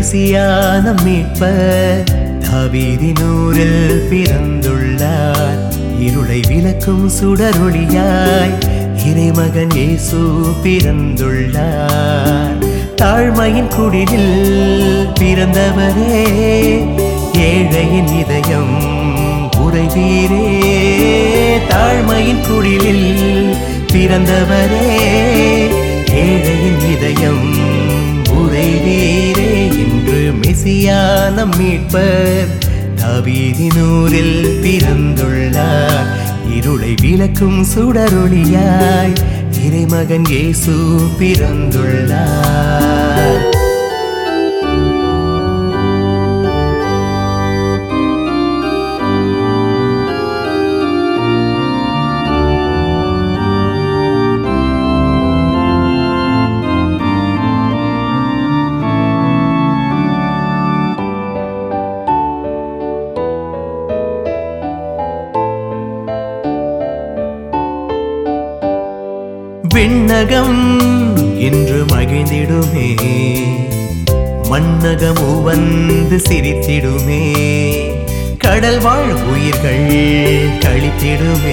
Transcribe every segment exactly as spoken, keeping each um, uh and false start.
மெசியான மீட்பர் தாவீதினூரில் பிறந்துள்ளார். இருளை விளக்கும் சுடரொளியாய் இறைமகன் இயேசு பிறந்துள்ளார். தாழ்மையின் குடிலில் பிறந்தவரே, ஏழையின் இதயம் உறைவீரே. தாழ்மையின் குடிலில் பிறந்தவரே, ஏழையின் இதயம் உறைவீரே. இன்று மெசியான மீட்பர் தாவீதினூரில் பிறந்துள்ளார். இருளை விளக்கும் சுடரொளியாய் இறைமகன் இயேசு பிறந்துள்ளார். விண்ணகம் இன்று மகிழ்ந்திடுமே, மண்ணகம் வந்து சிரித்திடுமே. கடல் வாழ் உயிர்கள் களித்திடுமே,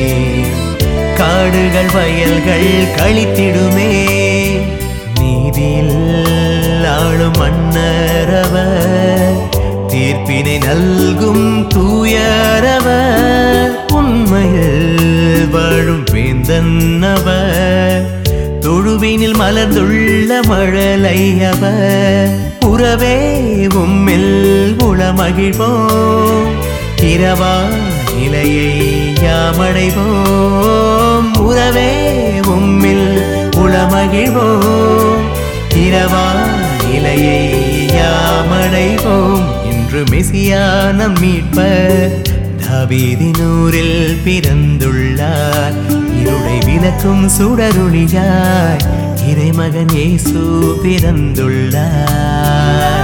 காடுகள் வயல்கள் களித்திடுமே. நீதியில் ஆளும் மன்னரவர், தீர்ப்பினை நல்கும் தூயரவர். உண்மையில் வாழும் வேந்தன்னவர், தொழுவினில் மலர்ந்துள்ள மழலையவர். உறவே உம்மில் உளமகிழ்வோம், இரவா நிலையை யாமடைவோம். உறவே உம்மில் உளமகிழ்வோம், இரவா நிலையை யாமடைவோம். இன்று மெசியான மீட்பர் தாவீதினூரில் பிறந்துள்ளார். இருளை விளக்கும் சுடரொளியாய் இறைமகன் இயேசு பிறந்துள்ளார்.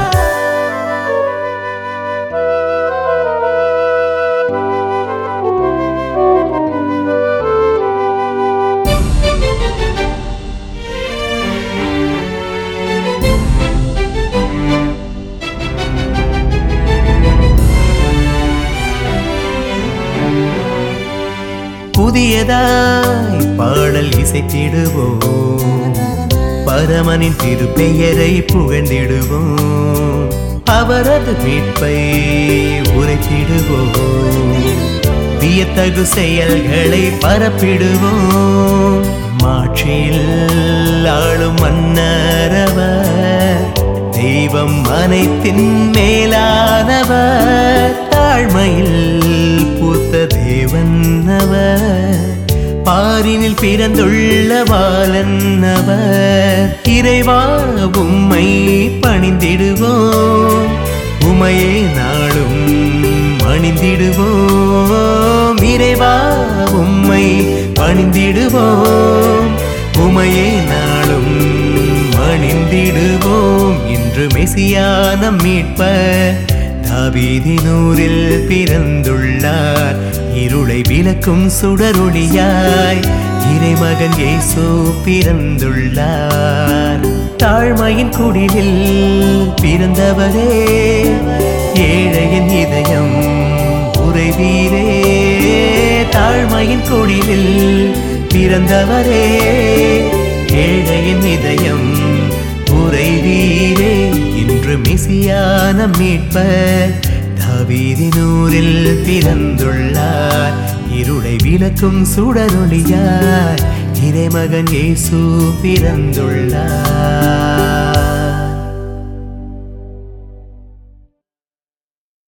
புதியதாய் பாடல் இசைத்திடுவோம், பரமனின் திருப்பெயரை புகழ்ந்திடுவோம். அவரது மீட்பை உரைத்திடுவோம், வியத்தகு செயல்களை பரப்பிடுவோம். மாட்சியில் ஆளும் மன்னரவர், தெய்வம் அனைத்தின் மேலானவர். தாழ்மையில் பூத்த தேவன்னவர், பாரினில் பிறந்துள்ள பாலன்னவர். இறைவா உம்மை பணிந்திடுவோம், உமையே நாளும் அணிந்திடுவோம். இறைவா உம்மை பணிந்திடுவோம், உமையே நாளும் அணிந்திடுவோம். இன்று மெசியான மீட்பர் தாவீதினூரில் பிறந்துள்ளார். இருளை விளக்கும் சுடரொளியாய் இறைமகன் இயேசு பிறந்துள்ளார். தாழ்மையின் குடிலில் பிறந்தவரே, ஏழையின் இதயம் உறைவீரே. தாழ்மையின் குடிலில் பிறந்தவரே, ஏழையின் இதயம் உறைவீரே. இன்று மெசியான மீட்பர் தாவீதினூரில் பிறந்துள்ளார். இருளை விளக்கும் சுடரொளியாய் இறைமகன் இயேசு பிறந்துள்ளார்.